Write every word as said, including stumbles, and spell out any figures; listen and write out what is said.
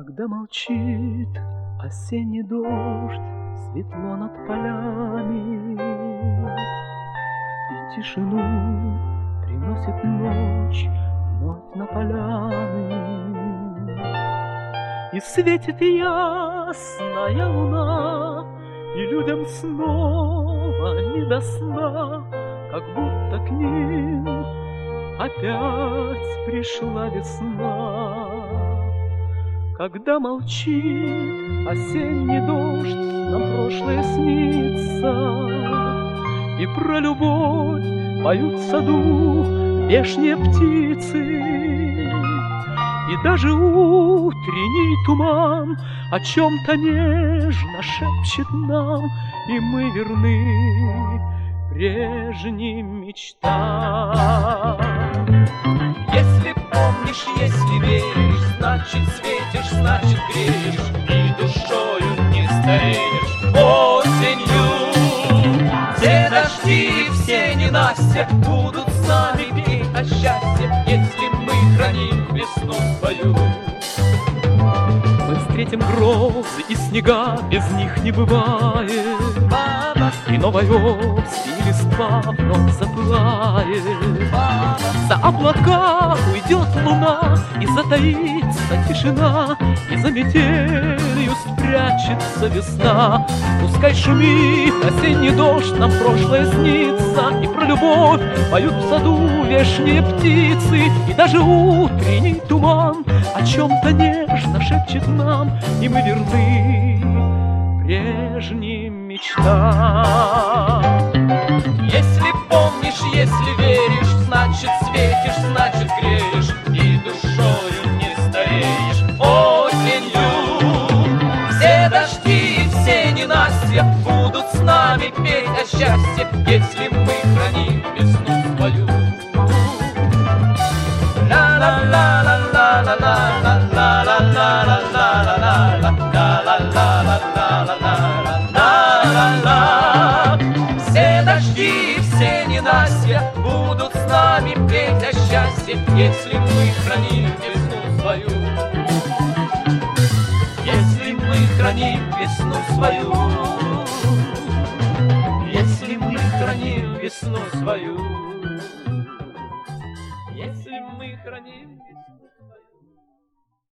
Когда молчит осенний дождь, светло над полями, и тишину приносит ночь вновь на поляны. И светит ясная луна, и людям снова не до сна, как будто к ним опять пришла весна. Когда молчит осенний дождь, нам прошлое снится, и про любовь поют в саду вешние птицы. И даже утренний туман о чем-то нежно шепчет нам, и мы верны прежним мечтам. Если помнишь, если веришь, значит светишь, значит греешь, и душою не стареешь. Осенью все дожди, все ненастья будут с нами петь о счастье, если мы храним весну свою. Мы встретим грозы и снега, без них не бывает, и новой осень листва вновь запылает. За облака уйдет луна, и затаится тишина, и за метелью спрячется весна. Пускай шумит осенний дождь, нам прошлое снится, и про любовь поют в саду вешние птицы. И даже утренний туман о чем-то нежно шепчет нам, и мы верны прежним мечтам. Если помнишь, если веришь, значит светишь, значит греешь, и душою не стареешь. Осенью все дожди и все ненастья будут с нами петь о счастье, если мы храним весну свою. Все дожди и все ненастья будут с нами петь о счастье, если мы храним весну свою. Если мы храним весну свою. Если мы храним весну свою. Если мы храним весну.